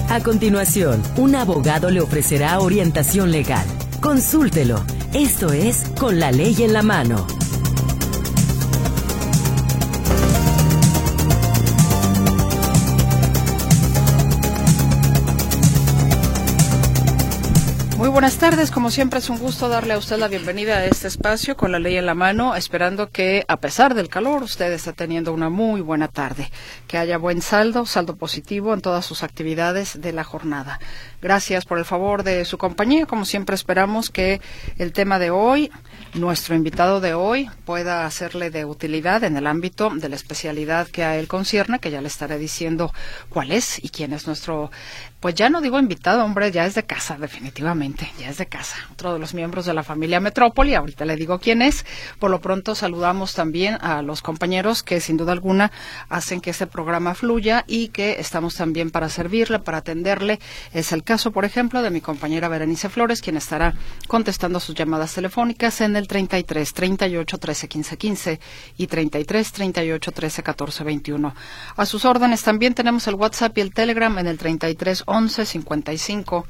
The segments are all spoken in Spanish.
A continuación, un abogado le ofrecerá orientación legal. Consúltelo. Esto es Con la Ley en la Mano. Muy buenas tardes, como siempre es un gusto darle a usted la bienvenida a este espacio Con la Ley en la Mano, esperando que a pesar del calor usted esté teniendo una muy buena tarde, que haya buen saldo positivo en todas sus actividades de la jornada. Gracias por el favor de su compañía, como siempre esperamos que el tema de hoy, nuestro invitado de hoy, pueda hacerle de utilidad en el ámbito de la especialidad que a él concierne, que ya le estaré diciendo cuál es y quién es nuestro, pues ya no digo invitado, hombre, ya es de casa, definitivamente, ya es de casa. Otro de los miembros de la familia Metrópoli, ahorita le digo quién es. Por lo pronto saludamos también a los compañeros que sin duda alguna hacen que este programa fluya y que estamos también para servirle, para atenderle. Es el caso, por ejemplo, de mi compañera Berenice Flores, quien estará contestando sus llamadas telefónicas en el 33 38 13 15 15 y 33 38 13 14 21. A sus órdenes también tenemos el WhatsApp y el Telegram en el 33 11 55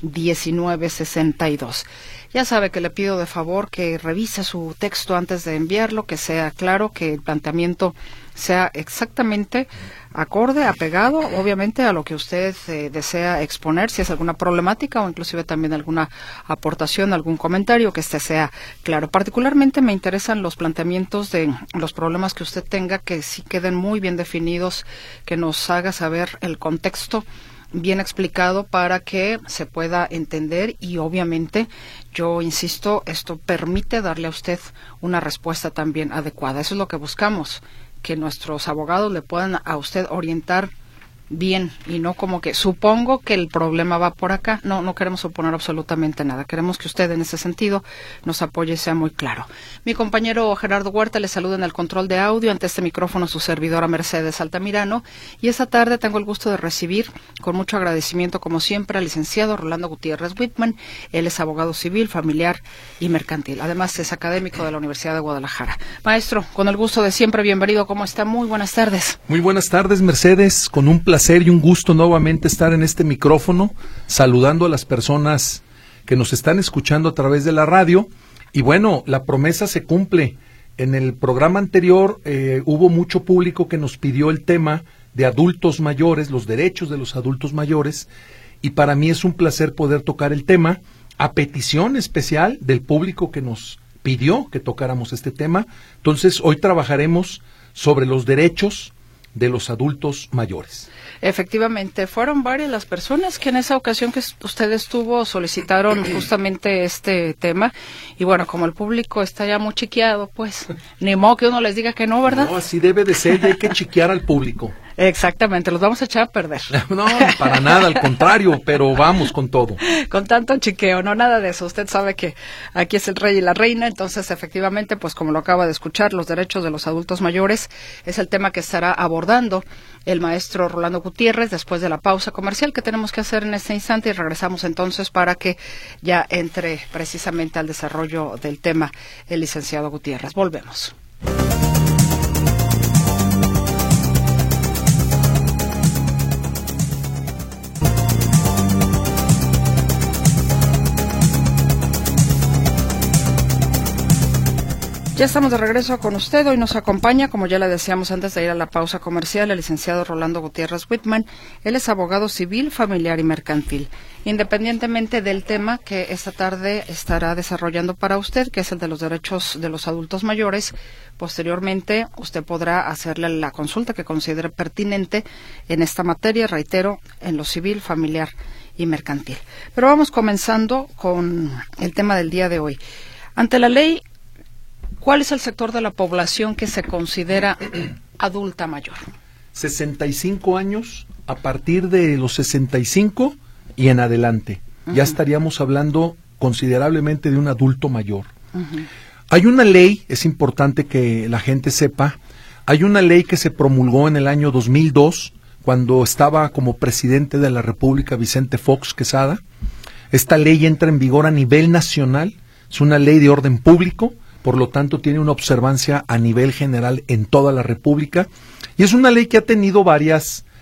19 62. Ya sabe que le pido de favor que revise su texto antes de enviarlo, que sea claro, que el planteamiento sea exactamente acorde, apegado, obviamente, a lo que usted desea exponer, si es alguna problemática o inclusive también alguna aportación, algún comentario, que este sea claro. Particularmente me interesan los planteamientos de los problemas que usted tenga, que sí queden muy bien definidos, que nos haga saber el contexto bien explicado para que se pueda entender y obviamente, yo insisto, esto permite darle a usted una respuesta también adecuada. Eso es lo que buscamos, que nuestros abogados le puedan a usted orientar bien y no como que supongo que el problema va por acá. No queremos suponer absolutamente nada. Queremos que usted en ese sentido nos apoye y sea muy claro. Mi compañero Gerardo Huerta le saluda en el control de audio. Ante este micrófono su servidora Mercedes Altamirano. Y esta tarde tengo el gusto de recibir con mucho agradecimiento, como siempre, al licenciado Rolando Gutiérrez Whitman. Él es abogado civil, familiar y mercantil. Además es académico de la Universidad de Guadalajara. Maestro, con el gusto de siempre, bienvenido. ¿Cómo está? Muy buenas tardes. Muy buenas tardes, Mercedes. Con un placer y un gusto nuevamente estar en este micrófono, saludando a las personas que nos están escuchando a través de la radio. Y bueno, la promesa se cumple. En el programa anterior hubo mucho público que nos pidió el tema de adultos mayores, los derechos de los adultos mayores, y para mí es un placer poder tocar el tema a petición especial del público que nos pidió que tocáramos este tema. Entonces, hoy trabajaremos sobre los derechos de los adultos mayores. Efectivamente, fueron varias las personas que en esa ocasión que usted estuvo solicitaron justamente este tema, y bueno, como el público está ya muy chiqueado, pues ni modo que uno les diga que no, ¿verdad? No, así debe de ser, y hay que chiquear al público. Exactamente, los vamos a echar a perder. No, para nada, al contrario, pero vamos con todo. Con tanto chiqueo, no, nada de eso. Usted sabe que aquí es el rey y la reina, entonces efectivamente, pues como lo acaba de escuchar, los derechos de los adultos mayores es el tema que estará abordando el maestro Rolando Gutiérrez después de la pausa comercial que tenemos que hacer en este instante, y regresamos entonces para que ya entre precisamente al desarrollo del tema el licenciado Gutiérrez. Volvemos. Ya estamos de regreso con usted. Hoy nos acompaña, como ya le decíamos antes de ir a la pausa comercial, el licenciado Rolando Gutiérrez Whitman. Él es abogado civil, familiar y mercantil. Independientemente del tema que esta tarde estará desarrollando para usted, que es el de los derechos de los adultos mayores, posteriormente usted podrá hacerle la consulta que considere pertinente en esta materia, reitero, en lo civil, familiar y mercantil. Pero vamos comenzando con el tema del día de hoy. Ante la ley, ¿cuál es el sector de la población que se considera adulta mayor? 65 años, a partir de los 65 y en adelante. Ya estaríamos hablando considerablemente de un adulto mayor. Hay una ley, es importante que la gente sepa, hay una ley que se promulgó en el año 2002, cuando estaba como presidente de la República Vicente Fox Quesada. Esta ley entra en vigor a nivel nacional, es una ley de orden público, por lo tanto tiene una observancia a nivel general en toda la República, y es una ley que ha tenido varias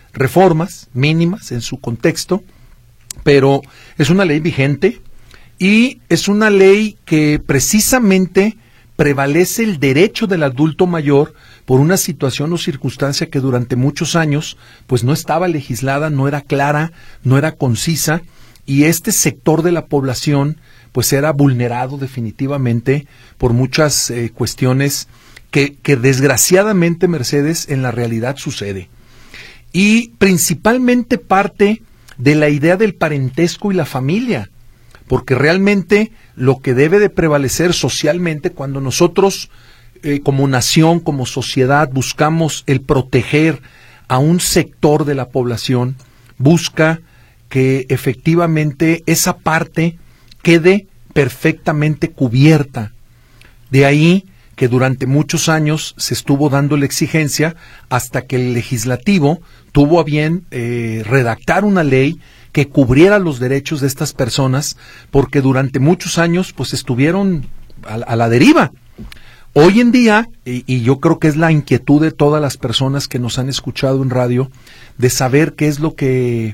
reformas mínimas en su contexto, pero es una ley vigente y es una ley que precisamente prevalece el derecho del adulto mayor por una situación o circunstancia que durante muchos años pues no estaba legislada, no era clara, no era concisa, y este sector de la población pues era vulnerado definitivamente por muchas cuestiones que desgraciadamente, Mercedes, en la realidad sucede. Y principalmente parte de la idea del parentesco y la familia, porque realmente lo que debe de prevalecer socialmente cuando nosotros como nación, como sociedad, buscamos el proteger a un sector de la población, busca que efectivamente esa parte quede perfectamente cubierta. De ahí que durante muchos años se estuvo dando la exigencia hasta que el legislativo tuvo a bien redactar una ley que cubriera los derechos de estas personas, porque durante muchos años pues estuvieron a la deriva. Hoy en día, y yo creo que es la inquietud de todas las personas que nos han escuchado en radio, de saber qué es lo que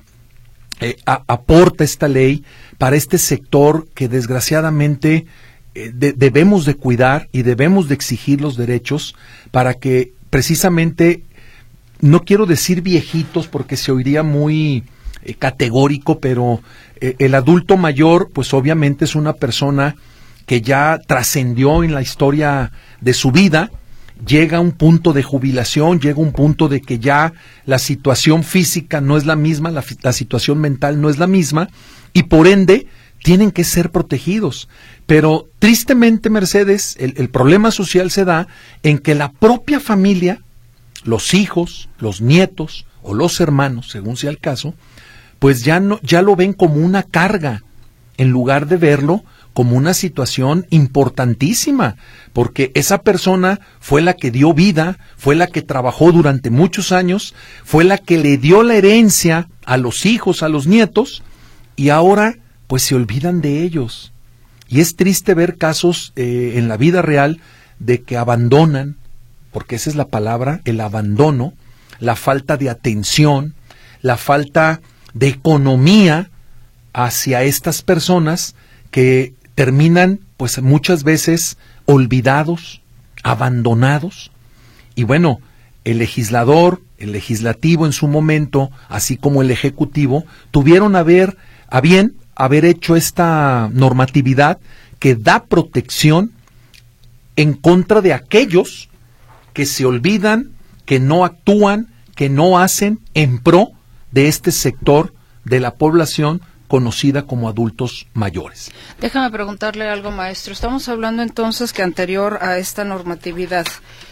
aporta esta ley para este sector que desgraciadamente debemos de cuidar y debemos de exigir los derechos para que precisamente, no quiero decir viejitos porque se oiría muy categórico, pero el adulto mayor pues obviamente es una persona que ya trascendió en la historia de su vida, llega a un punto de jubilación, llega a un punto de que ya la situación física no es la misma, la situación mental no es la misma, y por ende tienen que ser protegidos. Pero tristemente, Mercedes, el problema social se da en que la propia familia, los hijos, los nietos o los hermanos, según sea el caso, pues ya lo ven como una carga, en lugar de verlo como una situación importantísima, porque esa persona fue la que dio vida, fue la que trabajó durante muchos años, fue la que le dio la herencia a los hijos, a los nietos, y ahora pues se olvidan de ellos. Y es triste ver casos en la vida real de que abandonan, porque esa es la palabra, el abandono, la falta de atención, la falta de economía hacia estas personas que terminan pues muchas veces olvidados, abandonados. Y bueno, el legislador, el legislativo en su momento, así como el ejecutivo, tuvieron a bien haber hecho esta normatividad que da protección en contra de aquellos que se olvidan, que no actúan, que no hacen en pro de este sector de la población conocida como adultos mayores. Déjame preguntarle algo, maestro. Estamos hablando entonces que anterior a esta normatividad,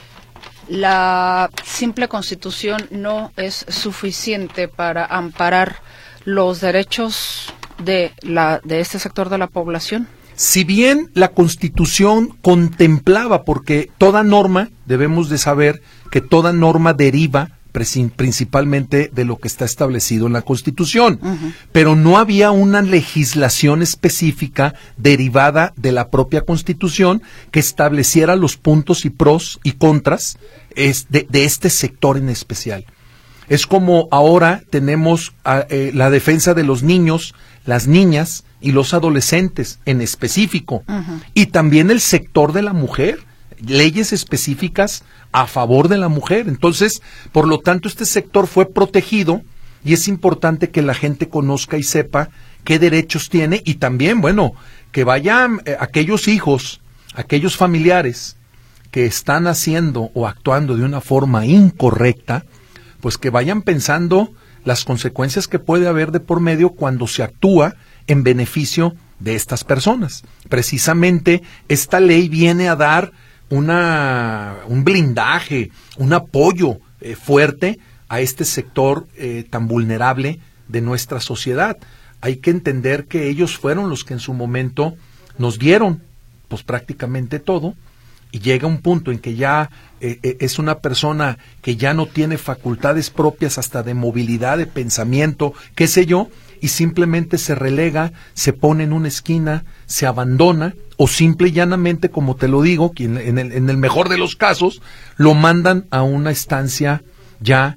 la simple Constitución no es suficiente para amparar los derechos de este sector de la población. Si bien la Constitución contemplaba, porque toda norma, debemos de saber que toda norma deriva principalmente de lo que está establecido en la Constitución, pero no había una legislación específica derivada de la propia Constitución que estableciera los puntos y pros y contras de este sector en especial. Es como ahora tenemos la defensa de los niños, las niñas y los adolescentes en específico, y también el sector de la mujer, leyes específicas a favor de la mujer. Entonces, por lo tanto, este sector fue protegido y es importante que la gente conozca y sepa qué derechos tiene, y también, bueno, que vayan aquellos hijos, aquellos familiares que están haciendo o actuando de una forma incorrecta, pues que vayan pensando las consecuencias que puede haber de por medio cuando se actúa en beneficio de estas personas. Precisamente esta ley viene a dar un blindaje, un apoyo fuerte a este sector tan vulnerable de nuestra sociedad. Hay que entender que ellos fueron los que en su momento nos dieron pues prácticamente todo, y llega un punto en que ya es una persona que ya no tiene facultades propias hasta de movilidad, de pensamiento, qué sé yo, y simplemente se relega, se pone en una esquina, se abandona, o simple y llanamente, como te lo digo, que en el mejor de los casos, lo mandan a una estancia ya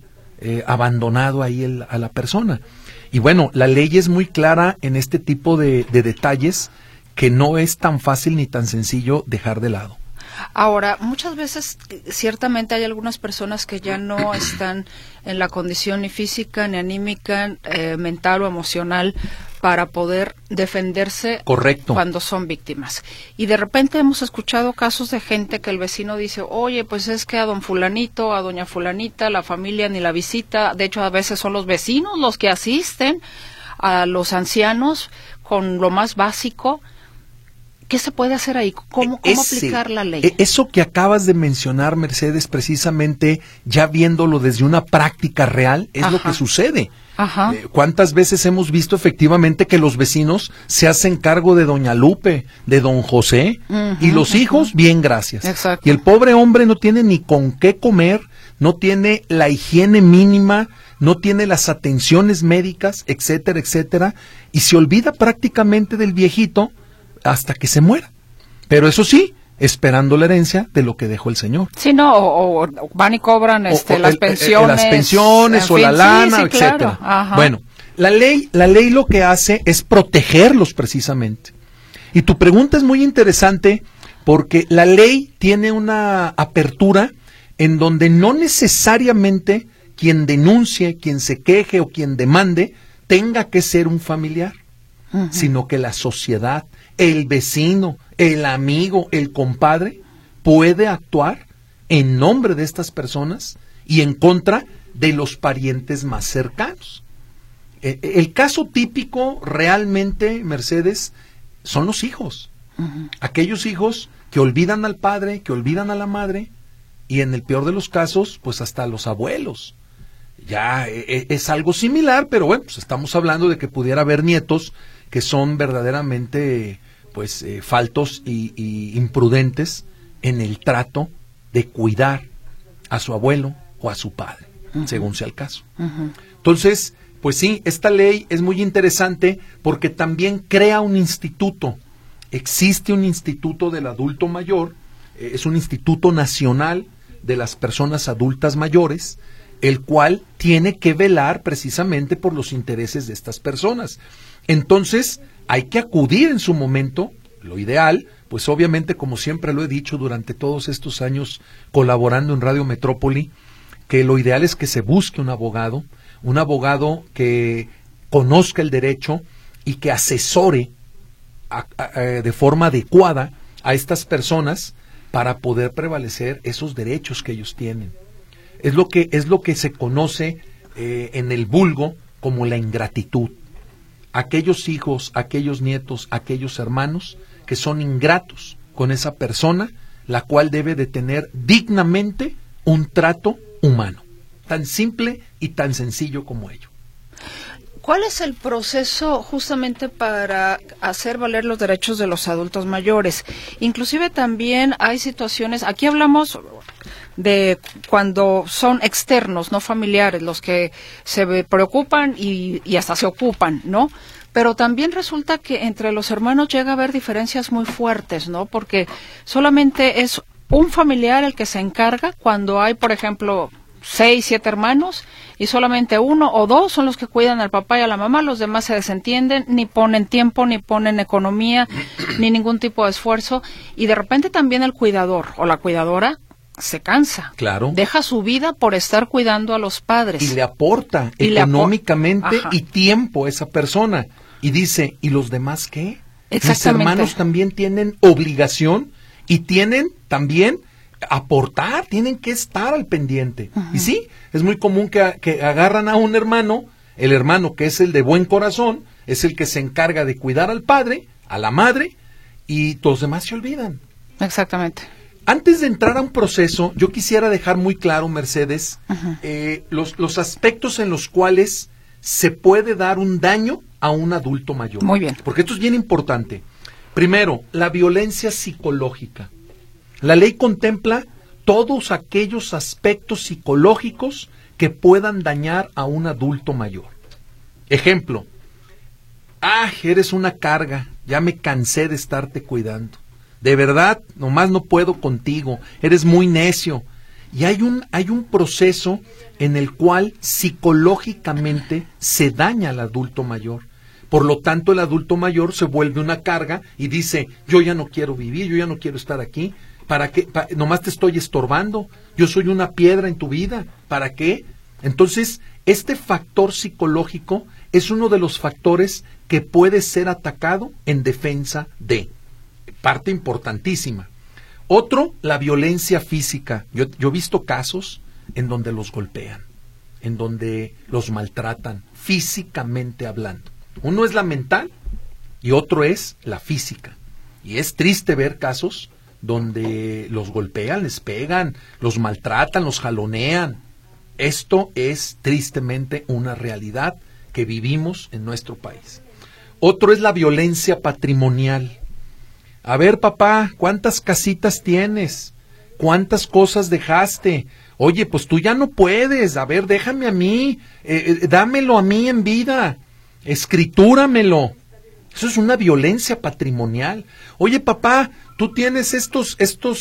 abandonado ahí a la persona. Y bueno, la ley es muy clara en este tipo de detalles que no es tan fácil ni tan sencillo dejar de lado. Ahora, muchas veces, ciertamente hay algunas personas que ya no están en la condición ni física, ni anímica, mental o emocional para poder defenderse. Correcto. Cuando son víctimas. Y de repente hemos escuchado casos de gente que el vecino dice, oye, pues es que a don fulanito, a doña fulanita, la familia ni la visita. De hecho, a veces son los vecinos los que asisten a los ancianos con lo más básico. ¿Qué se puede hacer ahí? ¿Cómo aplicar la ley? Eso que acabas de mencionar, Mercedes, precisamente ya viéndolo desde una práctica real, es lo que sucede. Ajá. ¿Cuántas veces hemos visto efectivamente que los vecinos se hacen cargo de doña Lupe, de don José, y los hijos, bien, gracias? Exacto. Y el pobre hombre no tiene ni con qué comer, no tiene la higiene mínima, no tiene las atenciones médicas, etcétera, etcétera, y se olvida prácticamente del viejito hasta que se muera. Pero eso sí, esperando la herencia de lo que dejó el señor. Sí, no, o van y cobran las pensiones. Las pensiones o la lana, etcétera. Claro. Bueno, la ley lo que hace es protegerlos precisamente. Y tu pregunta es muy interesante porque la ley tiene una apertura en donde no necesariamente quien denuncie, quien se queje o quien demande tenga que ser un familiar, sino que la sociedad, el vecino, el amigo, el compadre, puede actuar en nombre de estas personas y en contra de los parientes más cercanos. El caso típico realmente, Mercedes, son los hijos. Aquellos hijos que olvidan al padre, que olvidan a la madre, y en el peor de los casos, pues hasta a los abuelos. Ya es algo similar, pero bueno, pues estamos hablando de que pudiera haber nietos que son verdaderamente pues faltos y imprudentes en el trato de cuidar a su abuelo o a su padre, según sea el caso. Entonces, pues sí, esta ley es muy interesante porque también crea un instituto. Existe un instituto del adulto mayor, es un instituto nacional de las personas adultas mayores, el cual tiene que velar precisamente por los intereses de estas personas. Entonces, hay que acudir en su momento, lo ideal, pues obviamente, como siempre lo he dicho durante todos estos años colaborando en Radio Metrópoli, que lo ideal es que se busque un abogado que conozca el derecho y que asesore de forma adecuada a estas personas para poder prevalecer esos derechos que ellos tienen. Es lo que se conoce en el vulgo como la ingratitud. Aquellos hijos, aquellos nietos, aquellos hermanos que son ingratos con esa persona, la cual debe de tener dignamente un trato humano, tan simple y tan sencillo como ello. ¿Cuál es el proceso justamente para hacer valer los derechos de los adultos mayores? Inclusive también hay situaciones, aquí hablamos de cuando son externos, no familiares, los que se preocupan y hasta se ocupan, ¿no? Pero también resulta que entre los hermanos llega a haber diferencias muy fuertes, ¿no? Porque solamente es un familiar el que se encarga cuando hay, por ejemplo, 6, 7 hermanos y solamente 1 o 2 son los que cuidan al papá y a la mamá, los demás se desentienden, ni ponen tiempo, ni ponen economía, ni ningún tipo de esfuerzo, y de repente también el cuidador o la cuidadora se cansa. Claro. Deja su vida por estar cuidando a los padres. Y le aporta económicamente y tiempo a esa persona. Y dice, ¿y los demás qué? Mis hermanos también tienen obligación y tienen también aportar, tienen que estar al pendiente. Y sí, es muy común que agarran a un hermano, el hermano que es el de buen corazón, es el que se encarga de cuidar al padre, a la madre, y los demás se olvidan. Exactamente. Antes de entrar a un proceso, yo quisiera dejar muy claro, Mercedes, los aspectos en los cuales se puede dar un daño a un adulto mayor. Muy bien. Porque esto es bien importante. Primero, la violencia psicológica. La ley contempla todos aquellos aspectos psicológicos que puedan dañar a un adulto mayor. Ejemplo, eres una carga, ya me cansé de estarte cuidando. De verdad, nomás no puedo contigo, eres muy necio. Y hay un proceso en el cual psicológicamente se daña al adulto mayor. Por lo tanto, el adulto mayor se vuelve una carga y dice, yo ya no quiero vivir, yo ya no quiero estar aquí. ¿Para qué? Nomás te estoy estorbando. Yo soy una piedra en tu vida. ¿Para qué? Entonces, este factor psicológico es uno de los factores que puede ser atacado en defensa de. Parte importantísima. Otro, la violencia física. Yo he visto casos en donde los golpean, en donde los maltratan, físicamente hablando. Uno es la mental y otro es la física. Y es triste ver casos donde los golpean, les pegan, los maltratan, los jalonean. Esto es tristemente una realidad que vivimos en nuestro país. Otro es la violencia patrimonial. A ver, papá, ¿cuántas casitas tienes? ¿Cuántas cosas dejaste? Oye, pues tú ya no puedes. A ver, déjame a mí. Dámelo a mí en vida. Escritúramelo. Eso es una violencia patrimonial. Oye, papá, tú tienes estos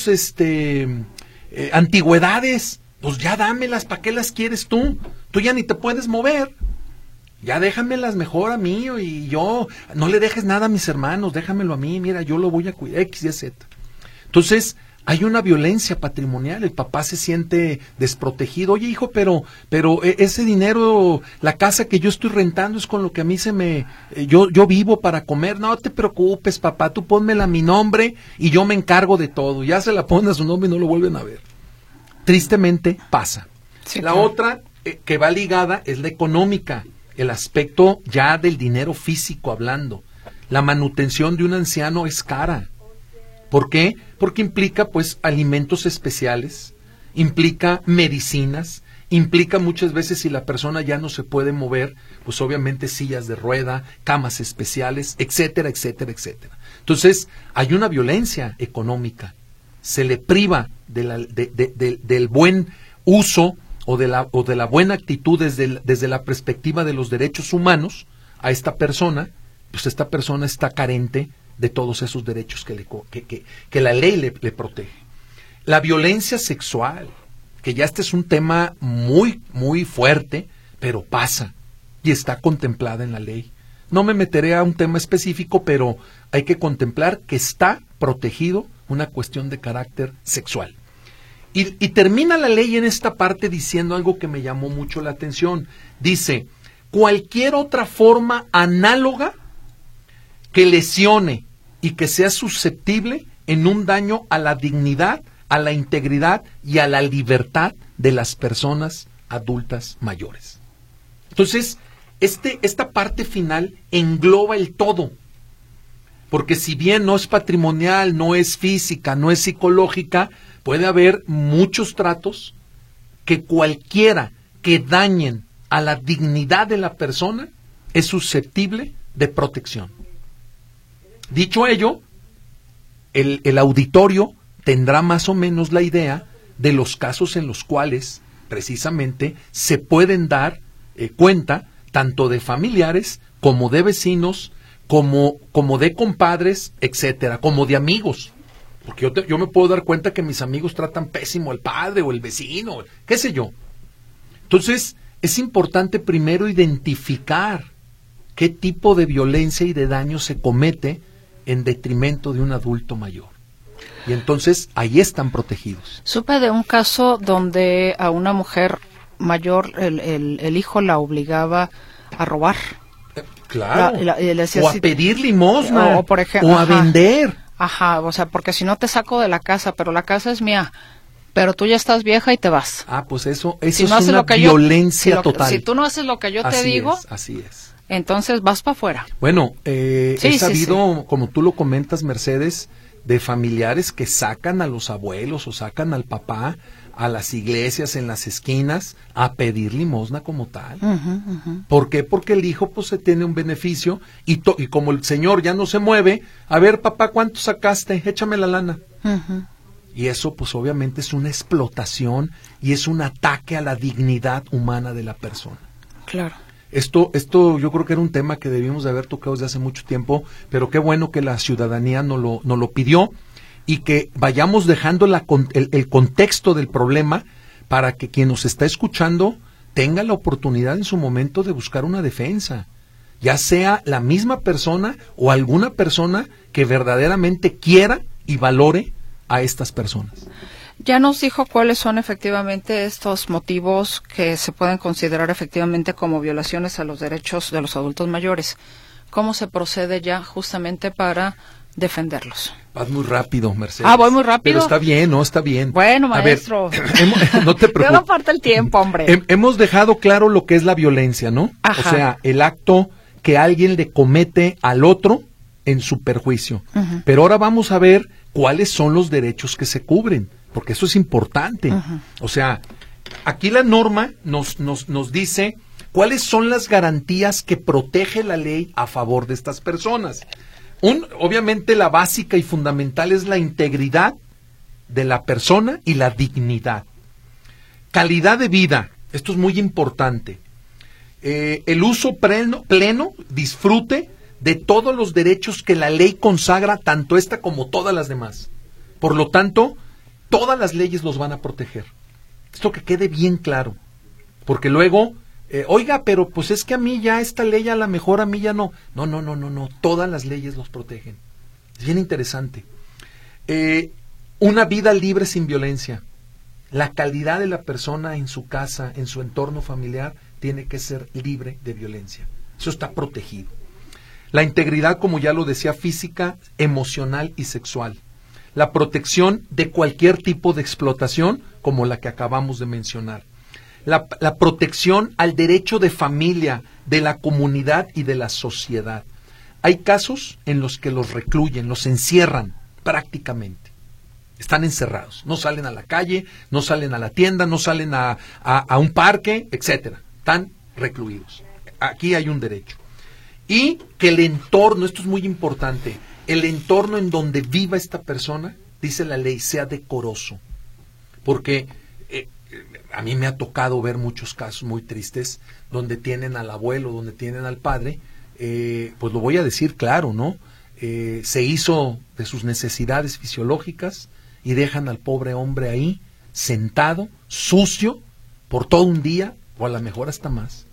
antigüedades. Pues ya dámelas. ¿Para qué las quieres tú? Tú ya ni te puedes mover. Ya déjamelas mejor a mí y yo, no le dejes nada a mis hermanos, déjamelo a mí, mira, yo lo voy a cuidar, X, Y, Z. Entonces, hay una violencia patrimonial, el papá se siente desprotegido. Oye, hijo, pero ese dinero, la casa que yo estoy rentando es con lo que a mí yo vivo para comer. No te preocupes, papá, tú pónmela a mi nombre y yo me encargo de todo. Ya se la ponen a su nombre y no lo vuelven a ver. Tristemente pasa. Sí, la otra que va ligada es la económica. El aspecto ya del dinero físico hablando. La manutención de un anciano es cara. ¿Por qué? Porque implica pues alimentos especiales, implica medicinas, implica muchas veces si la persona ya no se puede mover, pues obviamente sillas de rueda, camas especiales, etcétera, etcétera, etcétera. Entonces hay una violencia económica. Se le priva del buen uso o de la buena actitud desde la perspectiva de los derechos humanos a esta persona, pues esta persona está carente de todos esos derechos que la ley le protege. La violencia sexual, que ya este es un tema muy, muy fuerte, pero pasa y está contemplada en la ley. No me meteré a un tema específico, pero hay que contemplar que está protegido una cuestión de carácter sexual. Y termina la ley en esta parte diciendo algo que me llamó mucho la atención. Dice, cualquier otra forma análoga que lesione y que sea susceptible en un daño a la dignidad, a la integridad y a la libertad de las personas adultas mayores. Entonces, esta parte final engloba el todo. Porque si bien no es patrimonial, no es física, no es psicológica, puede haber muchos tratos que cualquiera que dañen a la dignidad de la persona es susceptible de protección. Dicho ello, el auditorio tendrá más o menos la idea de los casos en los cuales precisamente se pueden dar cuenta tanto de familiares como de vecinos, como de compadres, etcétera, como de amigos. Porque yo me puedo dar cuenta que mis amigos tratan pésimo al padre o el vecino, qué sé yo. Entonces, es importante primero identificar qué tipo de violencia y de daño se comete en detrimento de un adulto mayor. Y entonces, ahí están protegidos. Supe de un caso donde a una mujer mayor el hijo la obligaba a robar. Claro, o a pedir limosna, por ejemplo, o a vender. Ajá, o sea, porque si no te saco de la casa, pero la casa es mía, pero tú ya estás vieja y te vas. Ah, pues eso es una violencia total. Si tú no haces lo que yo te digo, así es. Entonces vas para afuera. Bueno, he sabido, como tú lo comentas, Mercedes, de familiares que sacan a los abuelos o sacan al papá a las iglesias en las esquinas a pedir limosna como tal. ¿Por qué? Porque el hijo pues se tiene un beneficio y como el señor ya no se mueve, a ver papá, ¿cuánto sacaste? Échame la lana. Y eso pues obviamente es una explotación y es un ataque a la dignidad humana de la persona. Claro. Esto yo creo que era un tema que debíamos de haber tocado desde hace mucho tiempo, pero qué bueno que la ciudadanía nos lo pidió y que vayamos dejando el contexto del problema para que quien nos está escuchando tenga la oportunidad en su momento de buscar una defensa, ya sea la misma persona o alguna persona que verdaderamente quiera y valore a estas personas. Ya nos dijo cuáles son efectivamente estos motivos que se pueden considerar efectivamente como violaciones a los derechos de los adultos mayores. ¿Cómo se procede ya justamente para defenderlos? Vas muy rápido, Mercedes. Ah, voy muy rápido. Pero está bien, ¿no? Está bien. Bueno, maestro. A ver, no te preocupes. No parte el tiempo, hombre. Hemos dejado claro lo que es la violencia, ¿no? Ajá. O sea, el acto que alguien le comete al otro en su perjuicio. Uh-huh. Pero ahora vamos a ver cuáles son los derechos que se cubren, porque eso es importante. Uh-huh. O sea, aquí la norma nos dice cuáles son las garantías que protege la ley a favor de estas personas. Obviamente la básica y fundamental es la integridad de la persona y la dignidad. Calidad de vida, esto es muy importante. El uso pleno, disfrute de todos los derechos que la ley consagra, tanto esta como todas las demás. Por lo tanto, todas las leyes los van a proteger. Esto que quede bien claro, porque luego, oiga, pero pues es que a mí ya esta ley a lo mejor a mí ya no. No, todas las leyes los protegen. Es bien interesante. Una vida libre sin violencia. La calidad de la persona en su casa, en su entorno familiar, tiene que ser libre de violencia. Eso está protegido. La integridad, como ya lo decía, física, emocional y sexual. La protección de cualquier tipo de explotación, como la que acabamos de mencionar. La protección al derecho de familia, de la comunidad y de la sociedad. Hay casos en los que los recluyen, los encierran prácticamente. Están encerrados, no salen a la calle, no salen a la tienda, no salen a un parque, etcétera. Están recluidos. Aquí hay un derecho. Y que el entorno, esto es muy importante, el entorno en donde viva esta persona, dice la ley, sea decoroso. Porque a mí me ha tocado ver muchos casos muy tristes donde tienen al abuelo, donde tienen al padre, pues lo voy a decir claro, ¿no? Se hizo de sus necesidades fisiológicas y dejan al pobre hombre ahí, sentado, sucio, por todo un día, o a lo mejor hasta más.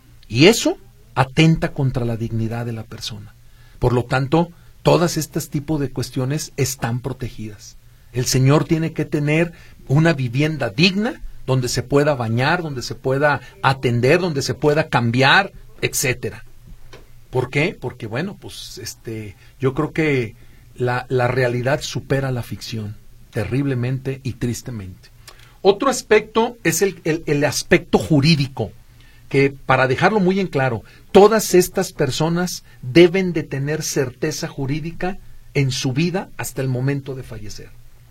Y eso atenta contra la dignidad de la persona. Por lo tanto, todas estas tipos de cuestiones están protegidas. El señor tiene que tener una vivienda digna, donde se pueda bañar, donde se pueda atender, donde se pueda cambiar, etcétera. ¿Por qué? Porque, bueno, pues yo creo que la realidad supera la ficción, terriblemente y tristemente. Otro aspecto es el aspecto jurídico, que para dejarlo muy en claro, todas estas personas deben de tener certeza jurídica en su vida hasta el momento de fallecer.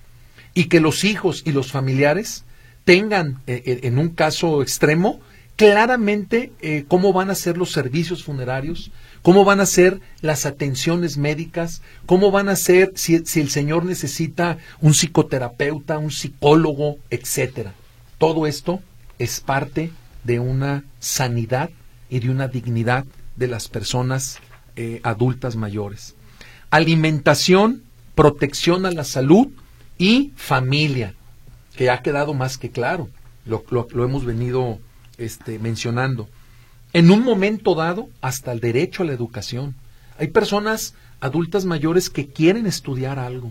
Y que los hijos y los familiares tengan, en un caso extremo, claramente cómo van a ser los servicios funerarios, cómo van a ser las atenciones médicas, cómo van a ser si el señor necesita un psicoterapeuta, un psicólogo, etcétera. Todo esto es parte de una sanidad y de una dignidad de las personas adultas mayores. Alimentación, protección a la salud y familia, que ha quedado más que claro, lo hemos venido mencionando. En un momento dado, hasta el derecho a la educación. Hay personas adultas mayores que quieren estudiar algo,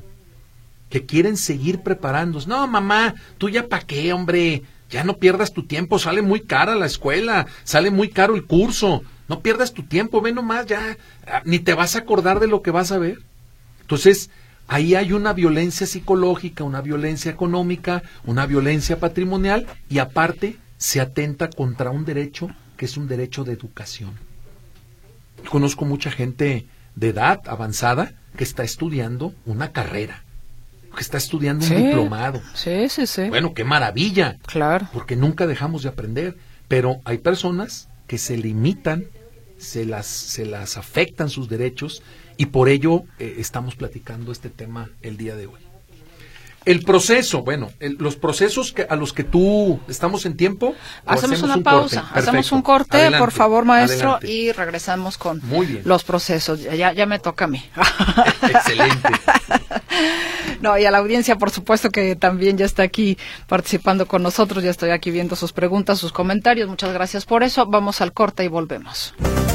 que quieren seguir preparándose. No, mamá, tú ya pa' qué, hombre, ya no pierdas tu tiempo, sale muy cara la escuela, sale muy caro el curso, no pierdas tu tiempo, ve nomás, ya, ni te vas a acordar de lo que vas a ver. Entonces, ahí hay una violencia psicológica, una violencia económica, una violencia patrimonial, y aparte se atenta contra un derecho que es un derecho de educación. Yo conozco mucha gente de edad avanzada que está estudiando una carrera, que está estudiando un diplomado. Sí. Bueno, qué maravilla. Claro. Porque nunca dejamos de aprender. Pero hay personas que se limitan, se las afectan sus derechos, y por ello estamos platicando este tema el día de hoy. El proceso, bueno, los procesos a los que tú estamos en tiempo. Hacemos una pausa, hacemos un corte, adelante, por favor, maestro, adelante. Y regresamos con los procesos. Ya me toca a mí. Excelente. No, y a la audiencia, por supuesto, que también ya está aquí participando con nosotros. Ya estoy aquí viendo sus preguntas, sus comentarios. Muchas gracias por eso. Vamos al corte y volvemos.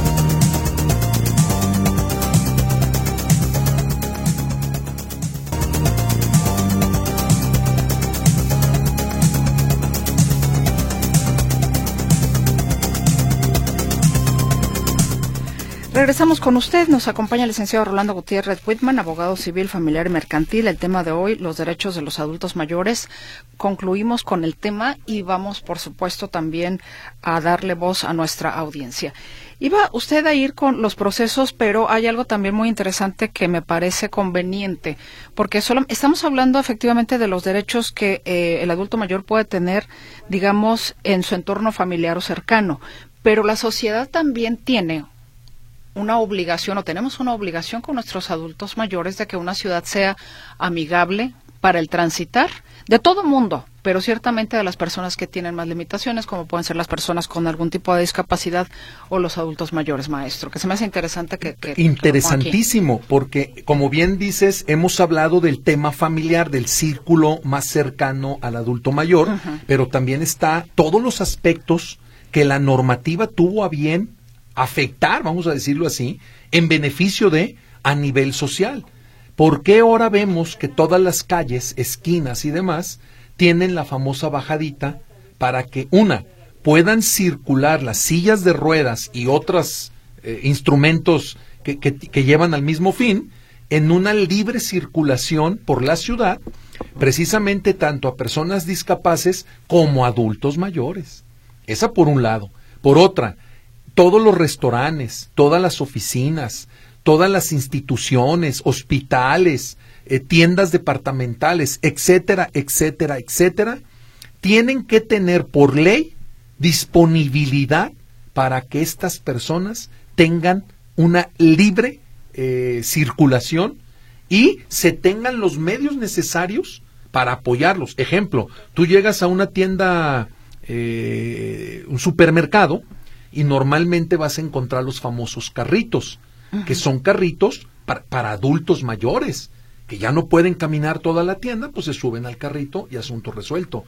Regresamos con usted, nos acompaña el licenciado Rolando Gutiérrez Whitman, abogado civil, familiar y mercantil. El tema de hoy, los derechos de los adultos mayores. Concluimos con el tema y vamos, por supuesto, también a darle voz a nuestra audiencia. Iba usted a ir con los procesos, pero hay algo también muy interesante que me parece conveniente, porque estamos hablando efectivamente de los derechos que el adulto mayor puede tener, digamos, en su entorno familiar o cercano, pero la sociedad también tiene una obligación, o tenemos una obligación con nuestros adultos mayores, de que una ciudad sea amigable para el transitar de todo mundo, pero ciertamente de las personas que tienen más limitaciones, como pueden ser las personas con algún tipo de discapacidad o los adultos mayores, maestro, que se me hace interesante que interesantísimo, porque como bien dices, hemos hablado del tema familiar, del círculo más cercano al adulto mayor, pero también está todos los aspectos que la normativa tuvo a bien afectar, vamos a decirlo así, en beneficio de a nivel social. ¿Por qué ahora vemos que todas las calles, esquinas y demás tienen la famosa bajadita para que, puedan circular las sillas de ruedas y otros instrumentos que llevan al mismo fin en una libre circulación por la ciudad, precisamente tanto a personas discapaces como a adultos mayores? Esa por un lado. Por otra, todos los restaurantes, todas las oficinas, todas las instituciones, hospitales, tiendas departamentales, etcétera, etcétera, etcétera, tienen que tener por ley disponibilidad para que estas personas tengan una libre circulación y se tengan los medios necesarios para apoyarlos. Ejemplo, tú llegas a una tienda, un supermercado, y normalmente vas a encontrar los famosos carritos, que son carritos para adultos mayores, que ya no pueden caminar toda la tienda, pues se suben al carrito y asunto resuelto.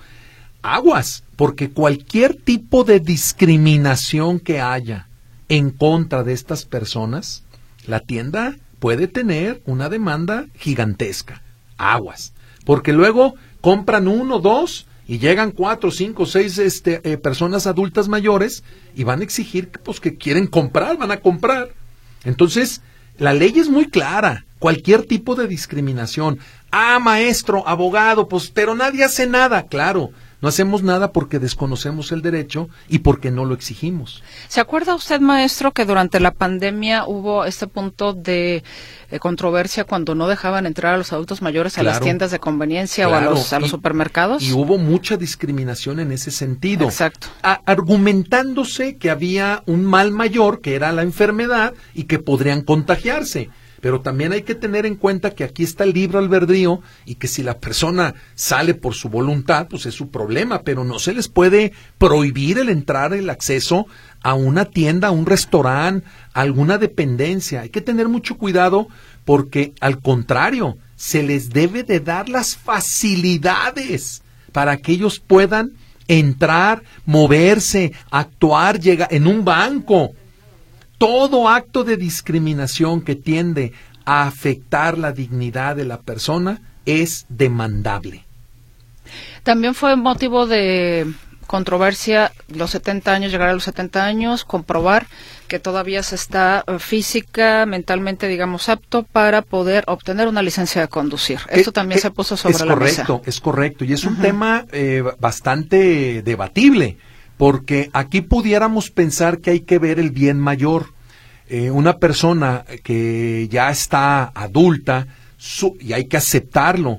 Aguas, porque cualquier tipo de discriminación que haya en contra de estas personas, la tienda puede tener una demanda gigantesca. Aguas, porque luego compran 1, 2... y llegan 4, 5, 6 personas adultas mayores y van a exigir que quieren comprar, van a comprar. Entonces, la ley es muy clara. Cualquier tipo de discriminación. Maestro, abogado, pero nadie hace nada. Claro, no hacemos nada porque desconocemos el derecho y porque no lo exigimos. ¿Se acuerda usted, maestro, que durante la pandemia hubo este punto de controversia cuando no dejaban entrar a los adultos mayores a las tiendas de conveniencia o a los supermercados? Y hubo mucha discriminación en ese sentido. Exacto. Argumentándose que había un mal mayor, que era la enfermedad, y que podrían contagiarse. Pero también hay que tener en cuenta que aquí está el libre albedrío y que si la persona sale por su voluntad, pues es su problema, pero no se les puede prohibir el entrar, el acceso a una tienda, a un restaurante, a alguna dependencia. Hay que tener mucho cuidado porque, al contrario, se les debe de dar las facilidades para que ellos puedan entrar, moverse, actuar, llegar en un banco. Todo acto de discriminación que tiende a afectar la dignidad de la persona es demandable. También fue motivo de controversia los 70 años, llegar a los 70 años, comprobar que todavía se está física, mentalmente, digamos, apto para poder obtener una licencia de conducir. Esto también se puso sobre la mesa. Es correcto, y es un tema bastante debatible, porque aquí pudiéramos pensar que hay que ver el bien mayor. Una persona que ya está adulta, y hay que aceptarlo,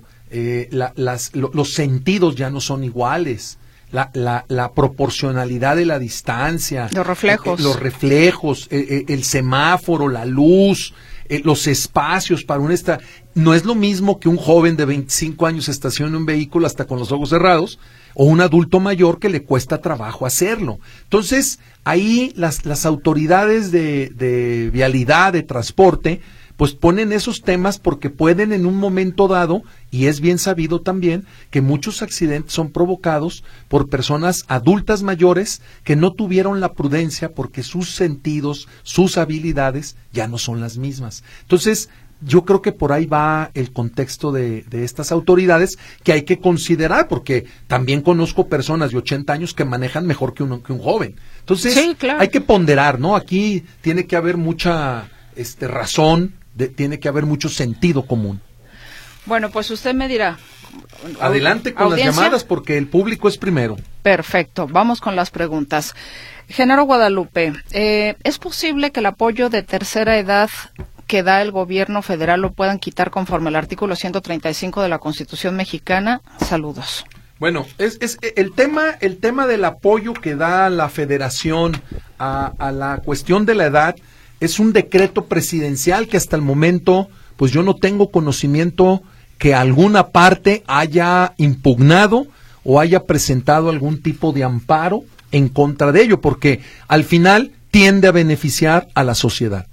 los sentidos ya no son iguales, la proporcionalidad de la distancia, los reflejos, el semáforo, la luz, los espacios para no es lo mismo que un joven de 25 años estacione un vehículo hasta con los ojos cerrados, o un adulto mayor que le cuesta trabajo hacerlo. Entonces, ahí las autoridades de vialidad, de transporte, pues ponen esos temas porque pueden en un momento dado, y es bien sabido también, que muchos accidentes son provocados por personas adultas mayores que no tuvieron la prudencia porque sus sentidos, sus habilidades ya no son las mismas. Entonces, yo creo que por ahí va el contexto de estas autoridades que hay que considerar, porque también conozco personas de 80 años que manejan mejor que un joven. Entonces, sí, claro, hay que ponderar, ¿no? Aquí tiene que haber mucha razón, tiene que haber mucho sentido común. Bueno, pues usted me dirá. Adelante con ¿Audiencia? las llamadas, porque el público es primero. Perfecto, vamos con las preguntas. Genaro Guadalupe, ¿es posible que el apoyo de tercera edad que da el gobierno federal lo puedan quitar conforme al artículo 135 de la Constitución mexicana? Saludos. Bueno, es el tema del apoyo que da la Federación a la cuestión de la edad es un decreto presidencial que hasta el momento, pues yo no tengo conocimiento que alguna parte haya impugnado o haya presentado algún tipo de amparo en contra de ello, porque al final tiende a beneficiar a la sociedad.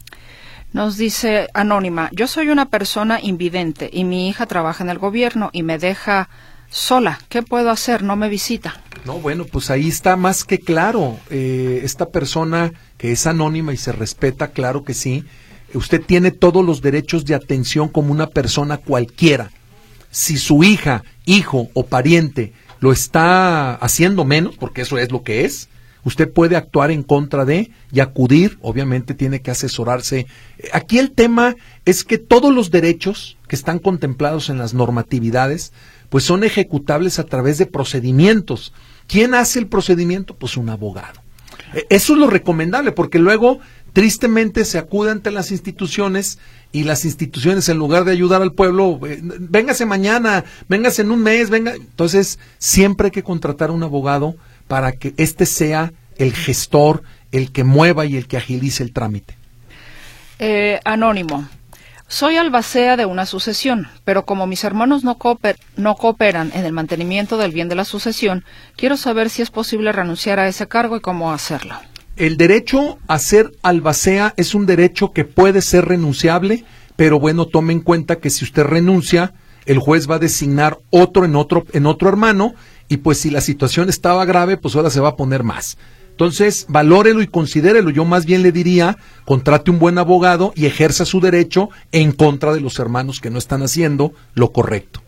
Nos dice Anónima, yo soy una persona invidente y mi hija trabaja en el gobierno y me deja sola. ¿Qué puedo hacer? No me visita. No, bueno, pues ahí está más que claro. Esta persona que es anónima y se respeta, claro que sí. Usted tiene todos los derechos de atención como una persona cualquiera. Si su hija, hijo o pariente lo está haciendo menos, porque eso es lo que es, usted puede actuar en contra de y acudir, obviamente tiene que asesorarse. Aquí el tema es que todos los derechos que están contemplados en las normatividades, pues son ejecutables a través de procedimientos. ¿Quién hace el procedimiento? Pues un abogado. Eso es lo recomendable, porque luego, tristemente, se acude ante las instituciones y las instituciones, en lugar de ayudar al pueblo, véngase mañana, véngase en un mes, venga. Entonces, siempre hay que contratar a un abogado para que éste sea el gestor, el que mueva y el que agilice el trámite. Anónimo, soy albacea de una sucesión, pero como mis hermanos no cooperan en el mantenimiento del bien de la sucesión, quiero saber si es posible renunciar a ese cargo y cómo hacerlo. El derecho a ser albacea es un derecho que puede ser renunciable, pero bueno, tome en cuenta que si usted renuncia, el juez va a designar otro en otro hermano, y pues si la situación estaba grave, pues ahora se va a poner más. Entonces, valórelo y considérelo. Yo más bien le diría, contrate un buen abogado y ejerza su derecho en contra de los hermanos que no están haciendo lo correcto.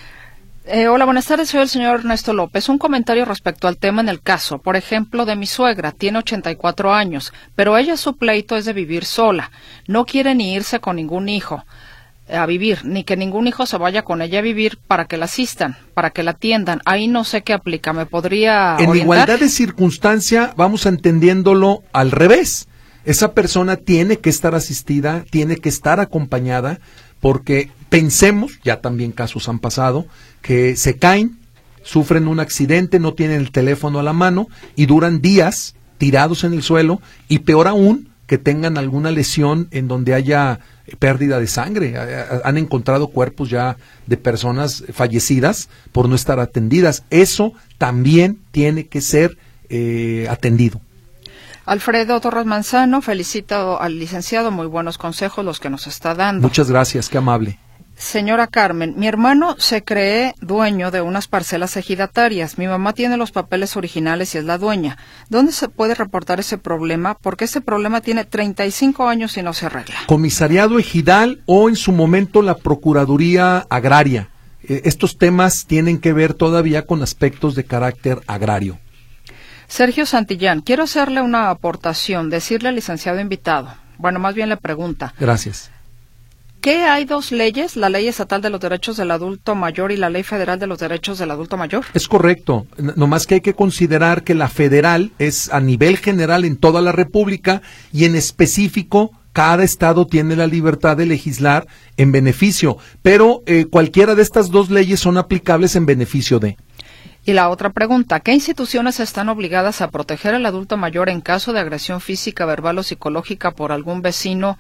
Hola, buenas tardes, soy el señor Ernesto López. Un comentario respecto al tema en el caso, por ejemplo, de mi suegra, tiene 84 años, pero ella su pleito es de vivir sola. No quiere ni irse con ningún hijo a vivir, ni que ningún hijo se vaya con ella a vivir para que la asistan, para que la atiendan. Ahí no sé qué aplica, ¿me podría orientar? En igualdad de circunstancia, vamos entendiéndolo al revés. Esa persona tiene que estar asistida, tiene que estar acompañada, porque pensemos, ya también casos han pasado, que se caen, sufren un accidente, no tienen el teléfono a la mano y duran días tirados en el suelo, y peor aún, que tengan alguna lesión en donde haya pérdida de sangre. Han encontrado cuerpos ya de personas fallecidas por no estar atendidas. Eso también tiene que ser atendido. Alfredo Torres Manzano, felicito al licenciado, muy buenos consejos los que nos está dando. Muchas gracias, qué amable. Señora Carmen, mi hermano se cree dueño de unas parcelas ejidatarias. Mi mamá tiene los papeles originales y es la dueña. ¿Dónde se puede reportar ese problema? Porque ese problema tiene 35 años y no se arregla. Comisariado ejidal o en su momento la Procuraduría Agraria. Estos temas tienen que ver todavía con aspectos de carácter agrario. Sergio Santillán, quiero hacerle una aportación, decirle al licenciado invitado. Bueno, más bien le pregunta. Gracias. ¿Qué hay dos leyes? La Ley Estatal de los Derechos del Adulto Mayor y la Ley Federal de los Derechos del Adulto Mayor. Es correcto, nomás que hay que considerar que la federal es a nivel general en toda la República y en específico cada estado tiene la libertad de legislar en beneficio, pero cualquiera de estas dos leyes son aplicables en beneficio de. Y la otra pregunta, ¿qué instituciones están obligadas a proteger al adulto mayor en caso de agresión física, verbal o psicológica por algún vecino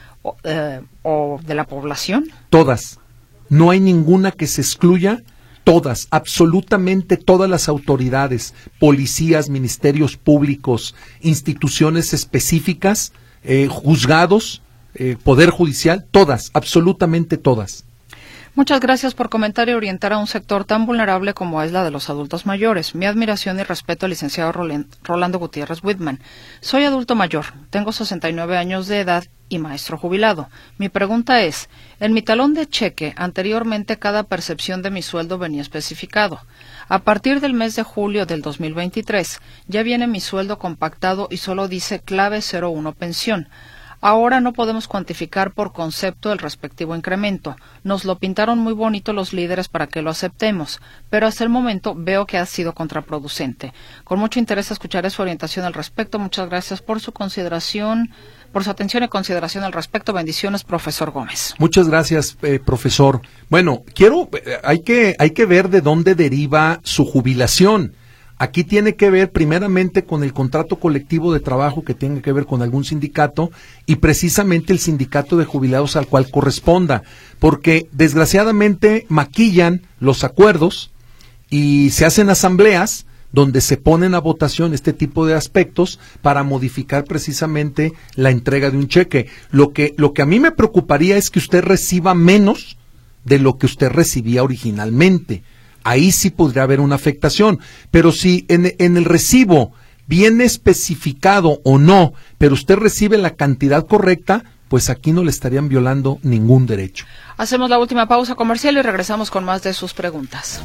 o de la población? Todas. No hay ninguna que se excluya. Todas, absolutamente todas las autoridades, policías, ministerios públicos, instituciones específicas, juzgados, Poder Judicial, todas, absolutamente todas. Muchas gracias por comentar y orientar a un sector tan vulnerable como es la de los adultos mayores. Mi admiración y respeto al licenciado Rolando Gutiérrez Whitman. Soy adulto mayor, tengo 69 años de edad y maestro jubilado. Mi pregunta es, en mi talón de cheque, anteriormente cada percepción de mi sueldo venía especificado. A partir del mes de julio del 2023, ya viene mi sueldo compactado y solo dice clave 01 pensión. Ahora no podemos cuantificar por concepto el respectivo incremento. Nos lo pintaron muy bonito los líderes para que lo aceptemos, pero hasta el momento veo que ha sido contraproducente. Con mucho interés escucharé su orientación al respecto. Muchas gracias por su consideración, por su atención y consideración al respecto. Bendiciones, profesor Gómez. Muchas gracias, profesor. Bueno, hay que ver de dónde deriva su jubilación. Aquí tiene que ver primeramente con el contrato colectivo de trabajo que tenga que ver con algún sindicato y precisamente el sindicato de jubilados al cual corresponda, porque desgraciadamente maquillan los acuerdos y se hacen asambleas donde se ponen a votación este tipo de aspectos para modificar precisamente la entrega de un cheque. Lo que a mí me preocuparía es que usted reciba menos de lo que usted recibía originalmente. Ahí sí podría haber una afectación, pero si en el recibo viene especificado o no, pero usted recibe la cantidad correcta, pues aquí no le estarían violando ningún derecho. Hacemos la última pausa comercial y regresamos con más de sus preguntas.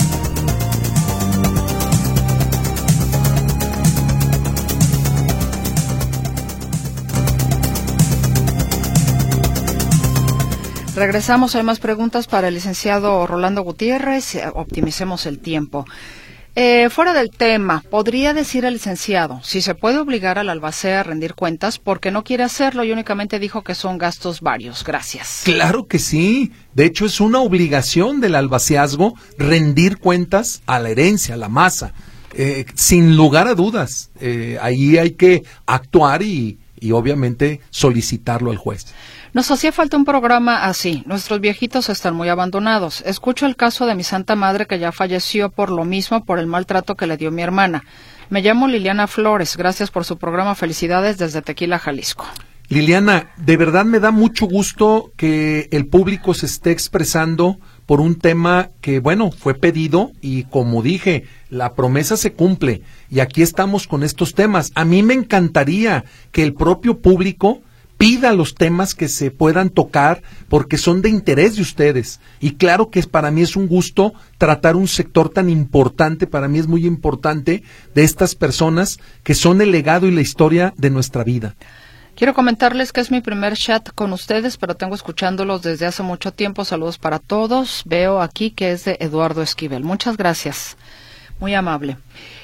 Regresamos, hay más preguntas para el licenciado Rolando Gutiérrez. Optimicemos el tiempo. Fuera del tema, ¿podría decir el licenciado si se puede obligar al albacea a rendir cuentas porque no quiere hacerlo y únicamente dijo que son gastos varios? Gracias. Claro que sí. De hecho, es una obligación del albaceazgo rendir cuentas a la herencia, a la masa. Sin lugar a dudas. Ahí hay que actuar y obviamente solicitarlo al juez. Nos hacía falta un programa así. Nuestros viejitos están muy abandonados. Escucho el caso de mi santa madre que ya falleció por lo mismo, por el maltrato que le dio mi hermana. Me llamo Liliana Flores. Gracias por su programa. Felicidades desde Tequila, Jalisco. Liliana, de verdad me da mucho gusto que el público se esté expresando por un tema que, bueno, fue pedido y como dije, la promesa se cumple y aquí estamos con estos temas. A mí me encantaría que el propio público pida los temas que se puedan tocar porque son de interés de ustedes. Y claro que para mí es un gusto tratar un sector tan importante, para mí es muy importante, de estas personas que son el legado y la historia de nuestra vida. Quiero comentarles que es mi primer chat con ustedes, pero tengo escuchándolos desde hace mucho tiempo. Saludos para todos. Veo aquí que es de Eduardo Esquivel. Muchas gracias. Muy amable.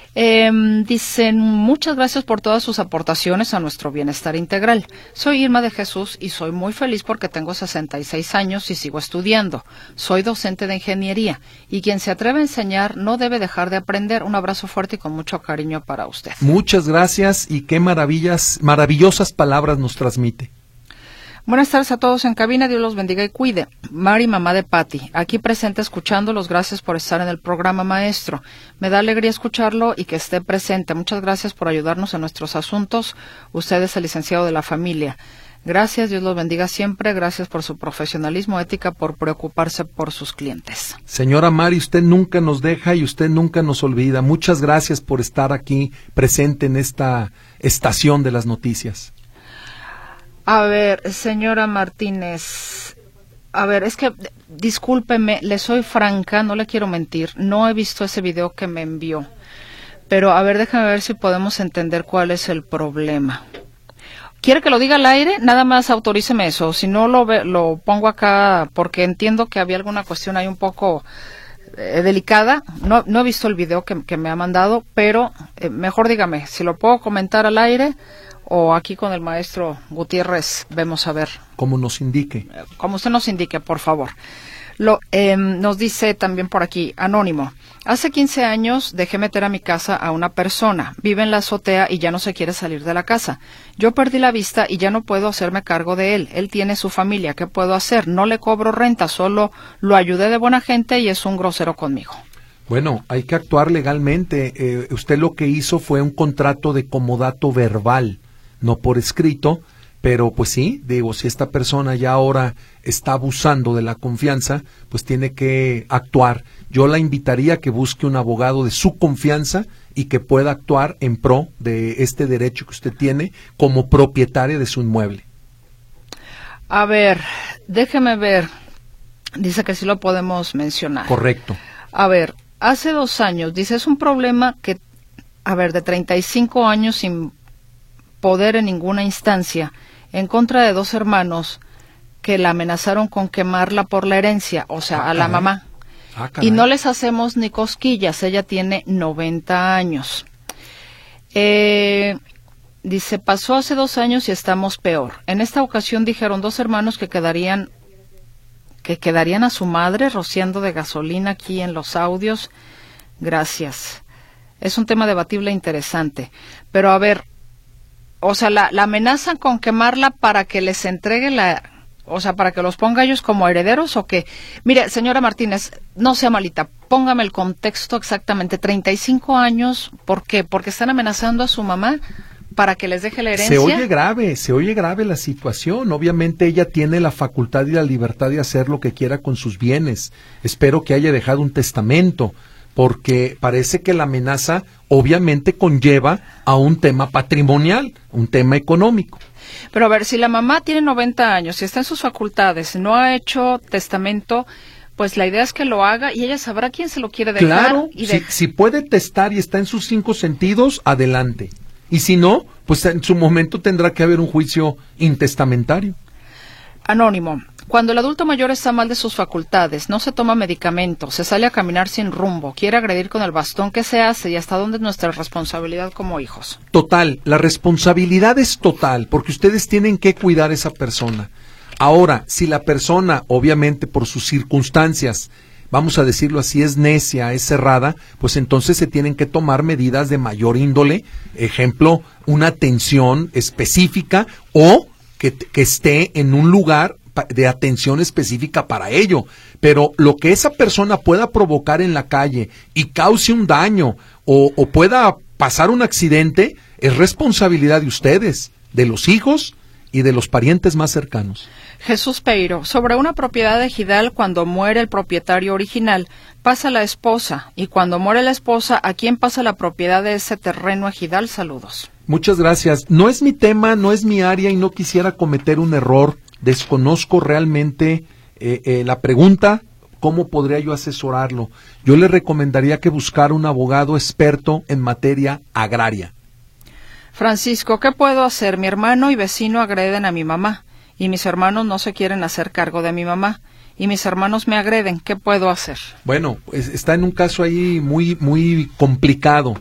Dicen, muchas gracias por todas sus aportaciones a nuestro bienestar integral. Soy Irma de Jesús y soy muy feliz porque tengo 66 años y sigo estudiando. Soy docente de ingeniería y quien se atreve a enseñar no debe dejar de aprender. Un abrazo fuerte y con mucho cariño para usted. Muchas gracias y qué maravillosas palabras nos transmite. Buenas tardes a todos en cabina, Dios los bendiga y cuide. Mari, mamá de Patti, aquí presente escuchándolos, gracias por estar en el programa, maestro. Me da alegría escucharlo y que esté presente. Muchas gracias por ayudarnos en nuestros asuntos. Usted es el licenciado de la familia. Gracias, Dios los bendiga siempre. Gracias por su profesionalismo, ética, por preocuparse por sus clientes. Señora Mari, usted nunca nos deja y usted nunca nos olvida. Muchas gracias por estar aquí presente en esta estación de las noticias. A ver, señora Martínez, es que, discúlpeme, le soy franca, no le quiero mentir, no he visto ese video que me envió, pero a ver, déjame ver si podemos entender cuál es el problema. ¿Quiere que lo diga al aire? Nada más autoríceme eso, si no lo pongo acá, porque entiendo que había alguna cuestión ahí un poco delicada. No he visto el video que me ha mandado, pero mejor dígame, si lo puedo comentar al aire o aquí con el maestro Gutiérrez, vemos a ver. Como nos indique. Como usted nos indique, por favor. Nos dice también por aquí, anónimo. Hace 15 años dejé meter a mi casa a una persona. Vive en la azotea y ya no se quiere salir de la casa. Yo perdí la vista y ya no puedo hacerme cargo de él. Él tiene su familia. ¿Qué puedo hacer? No le cobro renta, solo lo ayudé de buena gente y es un grosero conmigo. Bueno, hay que actuar legalmente. Usted lo que hizo fue un contrato de comodato verbal, no por escrito, Pero pues sí, digo, si esta persona ya ahora está abusando de la confianza, pues tiene que actuar. Yo la invitaría a que busque un abogado de su confianza y que pueda actuar en pro de este derecho que usted tiene como propietaria de su inmueble. A ver, déjeme ver. Dice que sí lo podemos mencionar. Correcto. A ver, hace 2 años, dice, es un problema que, a ver, de 35 años sin poder en ninguna instancia, en contra de 2 hermanos que la amenazaron con quemarla por la herencia, o sea, a la mamá. Y no les hacemos ni cosquillas, ella tiene 90 años. Dice, pasó hace 2 años y estamos peor. En esta ocasión dijeron 2 hermanos que quedarían a su madre rociando de gasolina aquí en los audios. Gracias. Es un tema debatible e interesante. Pero a ver, o sea, la amenazan con quemarla para que les entregue o sea, para que los ponga ellos como herederos o qué. Mire, señora Martínez, no sea malita, póngame el contexto exactamente. 35 años, ¿por qué? Porque están amenazando a su mamá para que les deje la herencia. Se oye grave la situación. Obviamente ella tiene la facultad y la libertad de hacer lo que quiera con sus bienes. Espero que haya dejado un testamento, porque parece que la amenaza obviamente conlleva a un tema patrimonial, un tema económico. Pero a ver, si la mamá tiene 90 años y está en sus facultades, no ha hecho testamento, pues la idea es que lo haga y ella sabrá quién se lo quiere dejar. Claro, si puede testar y está en sus 5 sentidos, adelante. Y si no, pues en su momento tendrá que haber un juicio intestamentario. Anónimo. Cuando el adulto mayor está mal de sus facultades, no se toma medicamento, se sale a caminar sin rumbo, quiere agredir con el bastón, ¿qué se hace y hasta dónde es nuestra responsabilidad como hijos? Total, la responsabilidad es total, porque ustedes tienen que cuidar a esa persona. Ahora, si la persona, obviamente por sus circunstancias, vamos a decirlo así, es necia, es cerrada, pues entonces se tienen que tomar medidas de mayor índole, ejemplo, una atención específica o que esté en un lugar de atención específica para ello, pero lo que esa persona pueda provocar en la calle y cause un daño o pueda pasar un accidente es responsabilidad de ustedes, de los hijos y de los parientes más cercanos. Jesús Peiro, sobre una propiedad ejidal, cuando muere el propietario original, pasa la esposa, y cuando muere la esposa, ¿a quién pasa la propiedad de ese terreno ejidal? Saludos. Muchas gracias. No es mi tema, no es mi área y no quisiera cometer un error. Desconozco realmente la pregunta, ¿cómo podría yo asesorarlo? Yo le recomendaría que buscara un abogado experto en materia agraria. Francisco, ¿qué puedo hacer? Mi hermano y vecino agreden a mi mamá, y mis hermanos no se quieren hacer cargo de mi mamá, y mis hermanos me agreden. ¿Qué puedo hacer? Bueno, está en un caso ahí muy complicado.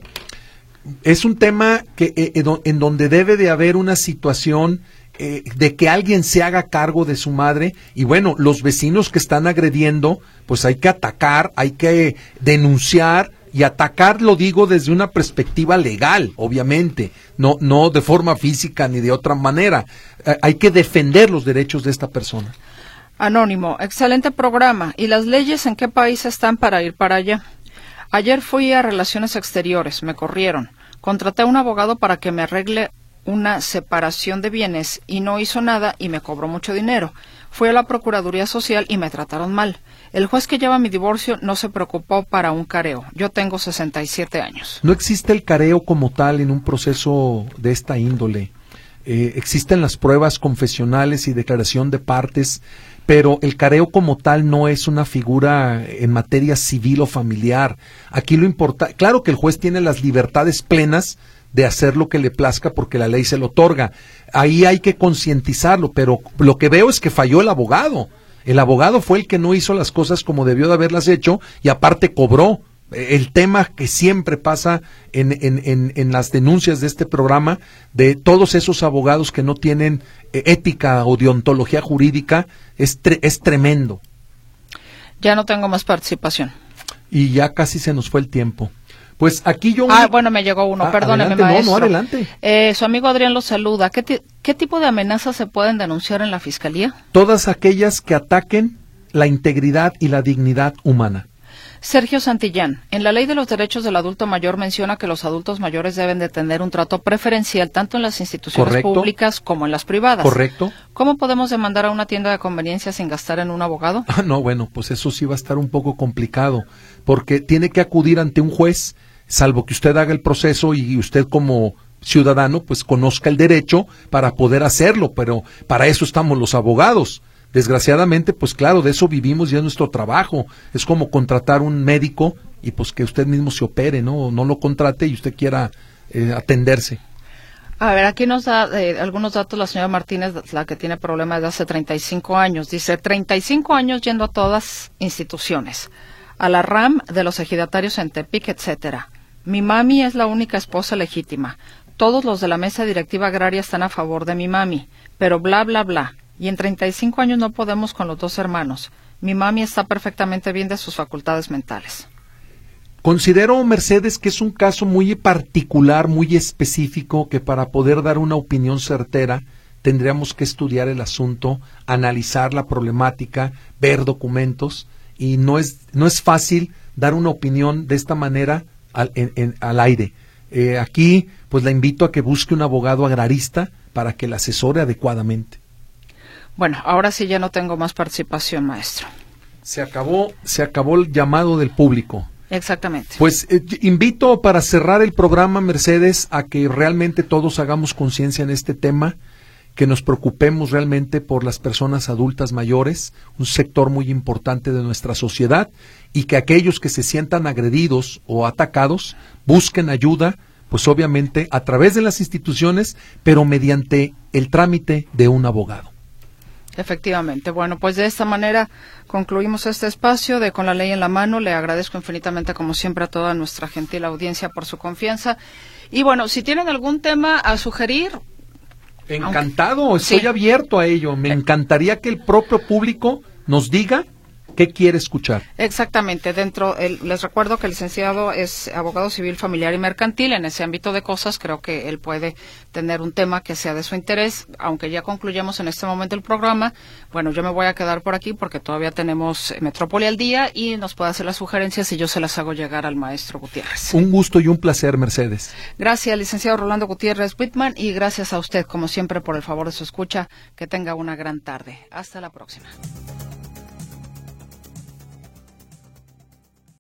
Es un tema que en donde debe de haber una situación de que alguien se haga cargo de su madre, y bueno, los vecinos que están agrediendo, pues hay que atacar, hay que denunciar, y atacar lo digo desde una perspectiva legal, obviamente, no de forma física ni de otra manera. Hay que defender los derechos de esta persona. Anónimo, excelente programa. ¿Y las leyes en qué país están para ir para allá? Ayer fui a Relaciones Exteriores, me corrieron. Contraté a un abogado para que me arregle una separación de bienes y no hizo nada y me cobró mucho dinero. Fui a la Procuraduría Social y me trataron mal. El juez que lleva mi divorcio no se preocupó para un careo. Yo tengo 67 años. No existe el careo como tal en un proceso de esta índole. Existen las pruebas confesionales y declaración de partes, pero el careo como tal no es una figura en materia civil o familiar. Aquí lo importante, claro que el juez tiene las libertades plenas de hacer lo que le plazca porque la ley se lo otorga. Ahí hay que concientizarlo, pero lo que veo es que falló el abogado. El abogado fue el que no hizo las cosas como debió de haberlas hecho y aparte cobró. El tema que siempre pasa en las denuncias de este programa, de todos esos abogados que no tienen ética o deontología jurídica, es tremendo. Ya no tengo más participación. Y ya casi se nos fue el tiempo. Pues aquí yo... bueno, me llegó uno, perdóneme, maestro. No, adelante. Su amigo Adrián lo saluda. ¿Qué tipo de amenazas se pueden denunciar en la Fiscalía? Todas aquellas que ataquen la integridad y la dignidad humana. Sergio Santillán, en la Ley de los Derechos del Adulto Mayor menciona que los adultos mayores deben de tener un trato preferencial tanto en las instituciones Correcto. públicas como en las privadas. Correcto. ¿Cómo podemos demandar a una tienda de conveniencia sin gastar en un abogado? No, bueno, pues eso sí va a estar un poco complicado, porque tiene que acudir ante un juez, salvo que usted haga el proceso y usted como ciudadano pues conozca el derecho para poder hacerlo, pero para eso estamos los abogados. Desgraciadamente, pues claro, de eso vivimos y es nuestro trabajo. Es como contratar un médico y pues que usted mismo se opere, ¿no? No lo contrate y usted quiera atenderse. A ver, aquí nos da algunos datos la señora Martínez, la que tiene problemas de hace 35 años. Dice, 35 años yendo a todas instituciones, a la RAM de los ejidatarios en Tepic, etcétera. Mi mami es la única esposa legítima. Todos los de la mesa directiva agraria están a favor de mi mami, pero bla, bla, bla. Y en 35 años no podemos con los dos hermanos. Mi mami está perfectamente bien de sus facultades mentales. Considero, Mercedes, que es un caso muy particular, muy específico, que para poder dar una opinión certera tendríamos que estudiar el asunto, analizar la problemática, ver documentos, y no es fácil dar una opinión de esta manera al aire. Aquí, pues la invito a que busque un abogado agrarista para que la asesore adecuadamente. Bueno, ahora sí ya no tengo más participación, maestro. Se acabó el llamado del público. Exactamente. Pues invito para cerrar el programa, Mercedes, a que realmente todos hagamos conciencia en este tema, que nos preocupemos realmente por las personas adultas mayores, un sector muy importante de nuestra sociedad, y que aquellos que se sientan agredidos o atacados busquen ayuda, pues obviamente a través de las instituciones, pero mediante el trámite de un abogado. Efectivamente. Bueno, pues de esta manera concluimos este espacio de Con la Ley en la Mano. Le agradezco infinitamente, como siempre, a toda nuestra gentil audiencia por su confianza. Y bueno, si tienen algún tema a sugerir... Encantado, estoy abierto a ello. Me encantaría que el propio público nos diga qué quiere escuchar. Exactamente. Les recuerdo que el licenciado es abogado civil, familiar y mercantil. En ese ámbito de cosas creo que él puede tener un tema que sea de su interés. Aunque ya concluyamos en este momento el programa, bueno, yo me voy a quedar por aquí porque todavía tenemos Metrópoli al día y nos puede hacer las sugerencias y yo se las hago llegar al maestro Gutiérrez. Un gusto y un placer, Mercedes. Gracias, licenciado Rolando Gutiérrez Whitman, y gracias a usted, como siempre, por el favor de su escucha. Que tenga una gran tarde. Hasta la próxima.